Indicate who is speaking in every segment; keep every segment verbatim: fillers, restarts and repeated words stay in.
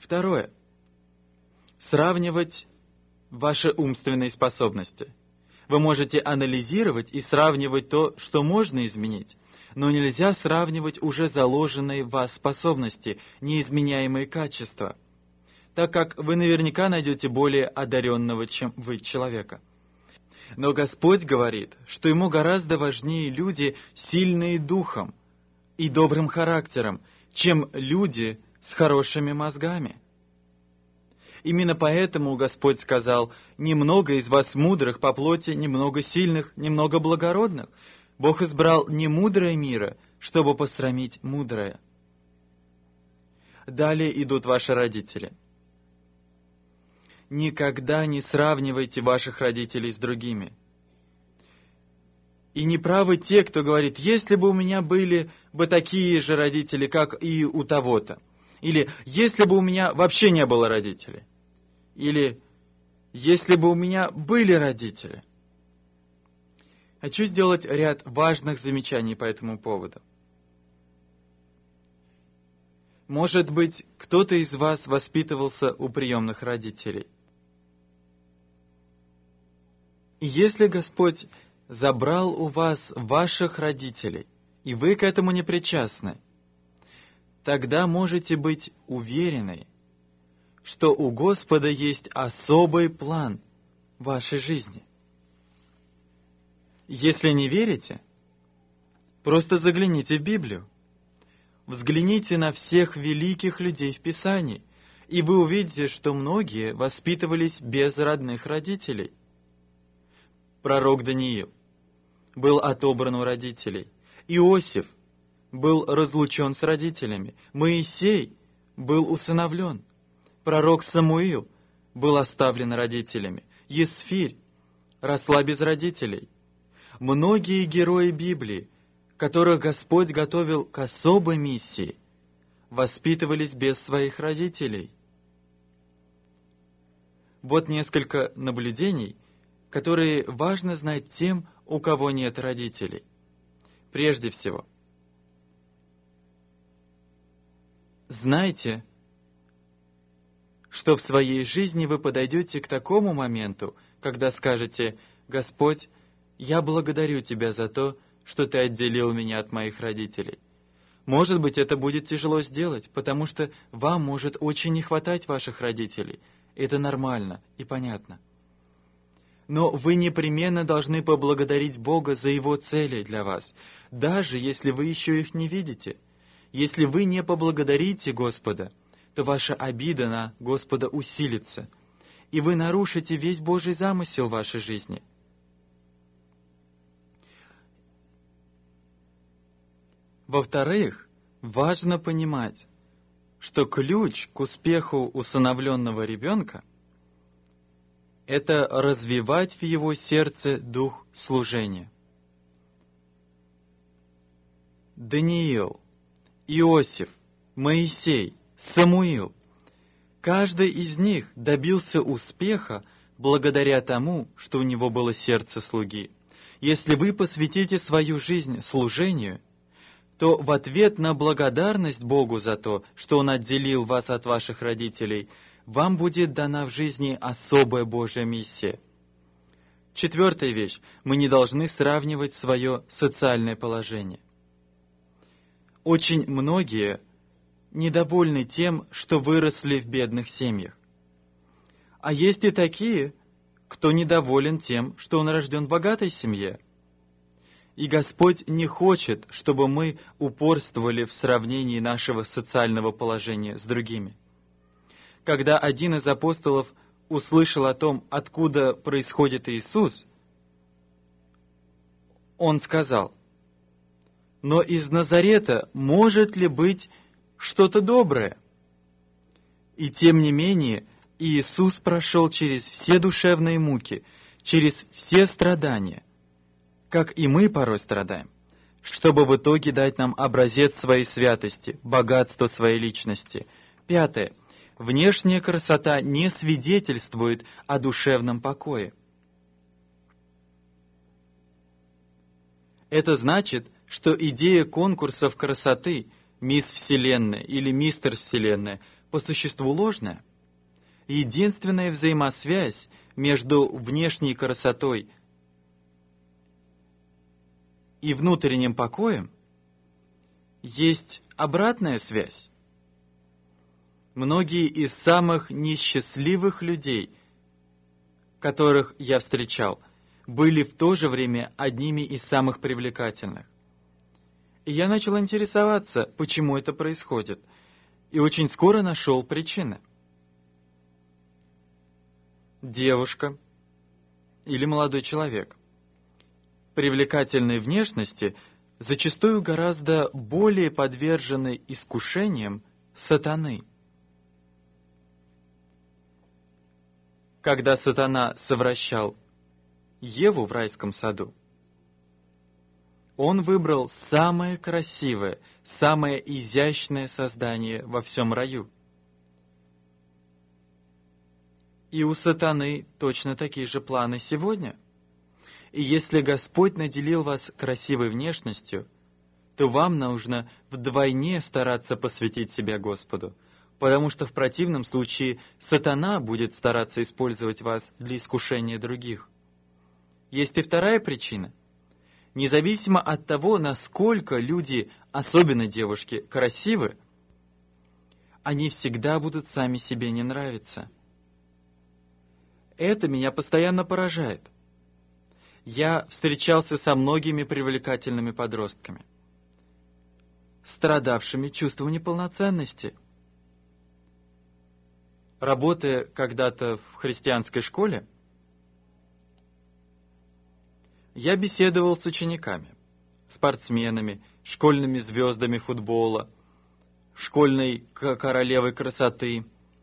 Speaker 1: Второе. Сравнивать ваши умственные способности. Вы можете анализировать и сравнивать то, что можно изменить, но нельзя сравнивать уже заложенные в вас способности, неизменяемые качества, так как вы наверняка найдете более одаренного, чем вы, человека. Но Господь говорит, что Ему гораздо важнее люди, сильные духом и добрым характером, чем люди с хорошими мозгами. Именно поэтому Господь сказал: «Немного из вас мудрых по плоти, немного сильных, немного благородных». Бог избрал немудрое мира, чтобы посрамить мудрое. Далее идут ваши родители. Никогда не сравнивайте ваших родителей с другими. И не правы те, кто говорит: если бы у меня были бы такие же родители, как и у того-то. Или если бы у меня вообще не было родителей. Или если бы у меня были родители. Хочу сделать ряд важных замечаний по этому поводу. Может быть, кто-то из вас воспитывался у приемных родителей. И если Господь забрал у вас ваших родителей, и вы к этому не причастны, тогда можете быть уверены, что у Господа есть особый план в вашей жизни. Если не верите, просто загляните в Библию. Взгляните на всех великих людей в Писании, и вы увидите, что многие воспитывались без родных родителей. Пророк Даниил был отобран у родителей. Иосиф был разлучен с родителями. Моисей был усыновлен. Пророк Самуил был оставлен родителями. Есфирь росла без родителей. Многие герои Библии, которых Господь готовил к особой миссии, воспитывались без своих родителей. Вот несколько наблюдений, которые важно знать тем, у кого нет родителей. Прежде всего, знайте, что в своей жизни вы подойдете к такому моменту, когда скажете: «Господь, я благодарю Тебя за то, что Ты отделил меня от моих родителей». Может быть, это будет тяжело сделать, потому что вам может очень не хватать ваших родителей. Это нормально и понятно. Но вы непременно должны поблагодарить Бога за Его цели для вас, даже если вы еще их не видите. Если вы не поблагодарите Господа, то ваша обида на Господа усилится, и вы нарушите весь Божий замысел в вашей жизни. Во-вторых, важно понимать, что ключ к успеху усыновленного ребенка — это развивать в его сердце дух служения. Даниил, Иосиф, Моисей, Самуил — каждый из них добился успеха благодаря тому, что у него было сердце слуги. Если вы посвятите свою жизнь служению, то в ответ на благодарность Богу за то, что Он отделил вас от ваших родителей, вам будет дана в жизни особая Божья миссия. Четвертая вещь. Мы не должны сравнивать свое социальное положение. Очень многие недовольны тем, что выросли в бедных семьях. А есть и такие, кто недоволен тем, что он рожден в богатой семье. И Господь не хочет, чтобы мы упорствовали в сравнении нашего социального положения с другими. Когда один из апостолов услышал о том, откуда происходит Иисус, он сказал: «Но из Назарета может ли быть что-то доброе?» И тем не менее Иисус прошел через все душевные муки, через все страдания, как и мы порой страдаем, чтобы в итоге дать нам образец своей святости, богатство своей личности. Пятое. Внешняя красота не свидетельствует о душевном покое. Это значит, что идея конкурсов красоты мисс Вселенная или мистер Вселенная по существу ложная. Единственная взаимосвязь между внешней красотой и внутренним покоем есть обратная связь. Многие из самых несчастливых людей, которых я встречал, были в то же время одними из самых привлекательных. И я начал интересоваться, почему это происходит, и очень скоро нашел причины. Девушка или молодой человек привлекательной внешности зачастую гораздо более подвержены искушениям сатаны. Когда сатана совращал Еву в райском саду, он выбрал самое красивое, самое изящное создание во всем раю. И у сатаны точно такие же планы сегодня. И если Господь наделил вас красивой внешностью, то вам нужно вдвойне стараться посвятить себя Господу, потому что в противном случае сатана будет стараться использовать вас для искушения других. Есть и вторая причина. Независимо от того, насколько люди, особенно девушки, красивы, они всегда будут сами себе не нравиться. Это меня постоянно поражает. Я встречался со многими привлекательными подростками, страдавшими чувством неполноценности. Работая когда-то в христианской школе, я беседовал с учениками, спортсменами, школьными звездами футбола, школьной королевой красоты.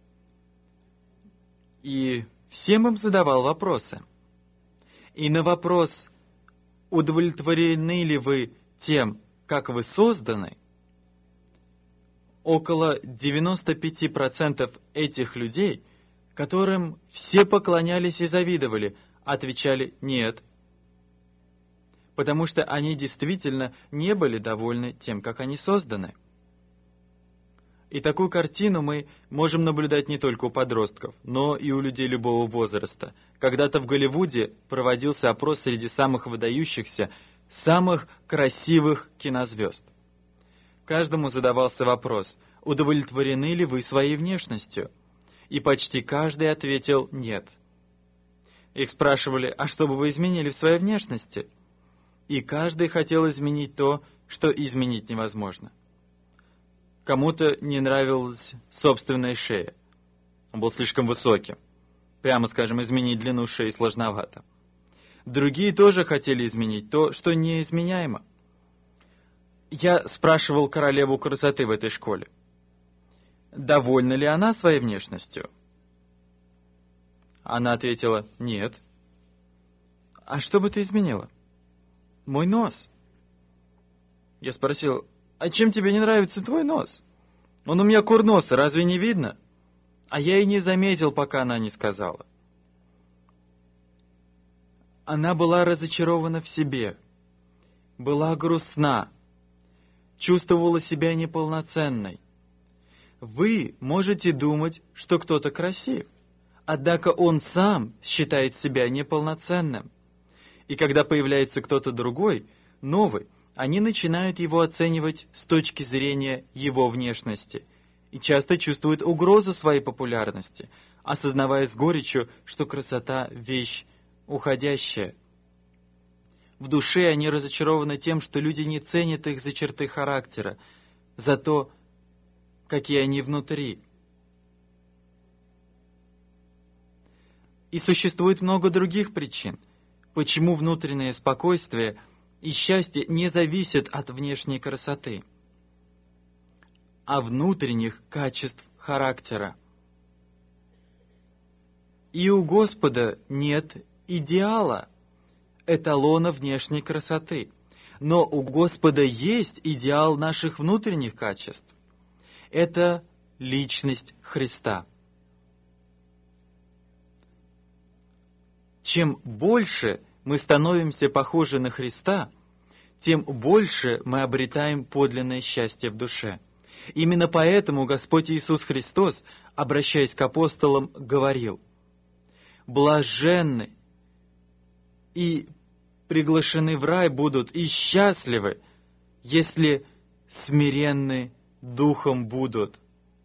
Speaker 1: И всем им задавал вопросы. И на вопрос, удовлетворены ли вы тем, как вы созданы, около девяносто пять процентов этих людей, которым все поклонялись и завидовали, отвечали «нет», потому что они действительно не были довольны тем, как они созданы. И такую картину мы можем наблюдать не только у подростков, но и у людей любого возраста. Когда-то в Голливуде проводился опрос среди самых выдающихся, самых красивых кинозвезд. Каждому задавался вопрос, удовлетворены ли вы своей внешностью? И почти каждый ответил «нет». Их спрашивали, а что бы вы изменили в своей внешности? И каждый хотел изменить то, что изменить невозможно. Кому-то не нравилась собственная шея. Он был слишком высоким. Прямо скажем, изменить длину шеи сложновато. Другие тоже хотели изменить то, что неизменяемо. Я спрашивал королеву красоты в этой школе, довольна ли она своей внешностью? Она ответила, нет. А что бы ты изменила? Мой нос. Я спросил, а чем тебе не нравится твой нос? Он у меня курносый, разве не видно? А я и не заметил, пока она не сказала. Она была разочарована в себе, была грустна, чувствовала себя неполноценной. Вы можете думать, что кто-то красив, однако он сам считает себя неполноценным. И когда появляется кто-то другой, новый, они начинают его оценивать с точки зрения его внешности и часто чувствуют угрозу своей популярности, осознавая с горечью, что красота — вещь уходящая. В душе они разочарованы тем, что люди не ценят их за черты характера, за то, какие они внутри. И существует много других причин, почему внутреннее спокойствие и счастье не зависят от внешней красоты, а внутренних качеств характера. И у Господа нет идеала, эталона внешней красоты, но у Господа есть идеал наших внутренних качеств. Это личность Христа. Чем больше мы становимся похожи на Христа, тем больше мы обретаем подлинное счастье в душе. Именно поэтому Господь Иисус Христос, обращаясь к апостолам, говорил: «Блаженны и приглашены в рай будут и счастливы, если смиренны духом будут».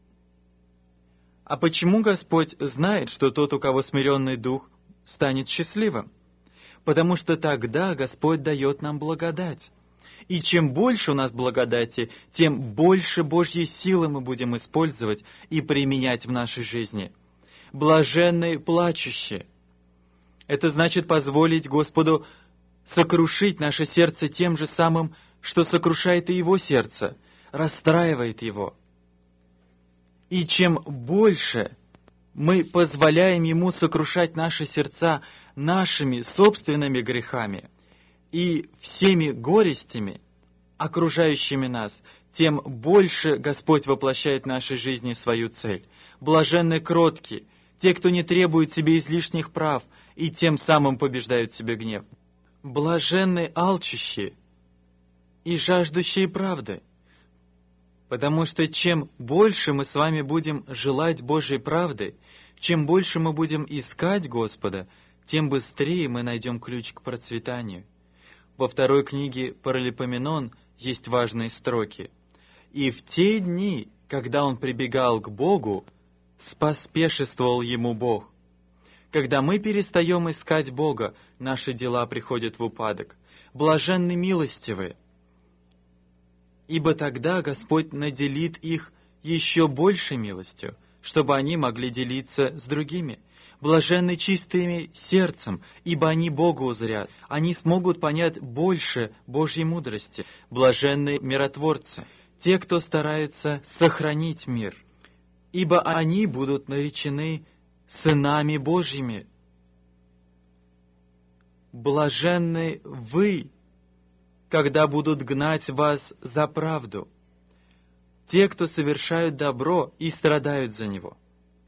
Speaker 1: А почему Господь знает, что тот, у кого смиренный дух, станет счастливым? Потому что тогда Господь дает нам благодать. И чем больше у нас благодати, тем больше Божьей силы мы будем использовать и применять в нашей жизни. Блаженны плачущие. Это значит позволить Господу сокрушить наше сердце тем же самым, что сокрушает и Его сердце, расстраивает его. И чем больше мы позволяем Ему сокрушать наши сердца нашими собственными грехами и всеми горестями, окружающими нас, тем больше Господь воплощает в нашей жизни свою цель. Блаженны кроткие, те, кто не требует себе излишних прав и тем самым побеждают себе гнев. Блаженны алчущие и жаждущие правды, потому что чем больше мы с вами будем желать Божьей правды, чем больше мы будем искать Господа, тем быстрее мы найдем ключ к процветанию. Во второй книге Паралипоменон есть важные строки. «И в те дни, когда он прибегал к Богу, споспешествовал ему Бог». Когда мы перестаем искать Бога, наши дела приходят в упадок. Блаженны милостивые, ибо тогда Господь наделит их еще большей милостью, чтобы они могли делиться с другими. Блаженны чистыми сердцем, ибо они Бога узрят. Они смогут понять больше Божьей мудрости. Блаженны миротворцы, те, кто старается сохранить мир, ибо они будут наречены сынами Божьими. Блаженны вы, когда будут гнать вас за правду, те, кто совершают добро и страдают за него.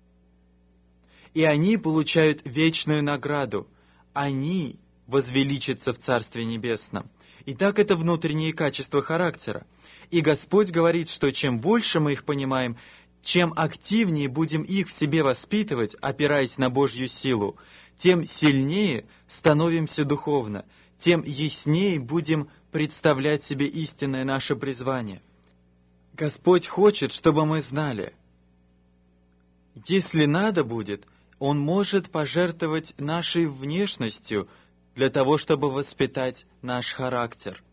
Speaker 1: И они получают вечную награду. Они возвеличатся в Царстве Небесном. Итак, это внутренние качества характера. И Господь говорит, что чем больше мы их понимаем, чем активнее будем их в себе воспитывать, опираясь на Божью силу, тем сильнее становимся духовно, тем яснее будем представлять себе истинное наше призвание. Господь хочет, чтобы мы знали, если надо будет, Он может пожертвовать нашей внешностью для того, чтобы воспитать наш характер.